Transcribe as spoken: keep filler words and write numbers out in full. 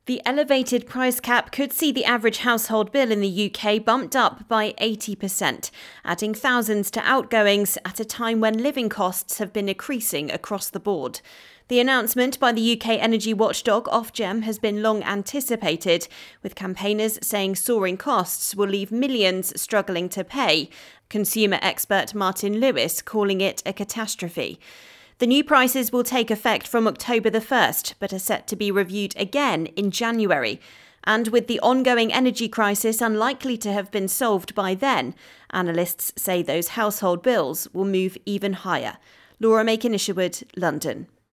The elevated price cap could see the average household bill in the U K bumped up by eighty percent, adding thousands to outgoings at a time when living costs have been increasing across the board. The announcement by the U K energy watchdog Ofgem has been long anticipated, with campaigners saying soaring costs will leave millions struggling to pay, consumer expert Martin Lewis calling it a catastrophe. The new prices will take effect from October the first, but are set to be reviewed again in January. And with the ongoing energy crisis unlikely to have been solved by then, analysts say those household bills will move even higher. Laura Makin-Isherwood, London.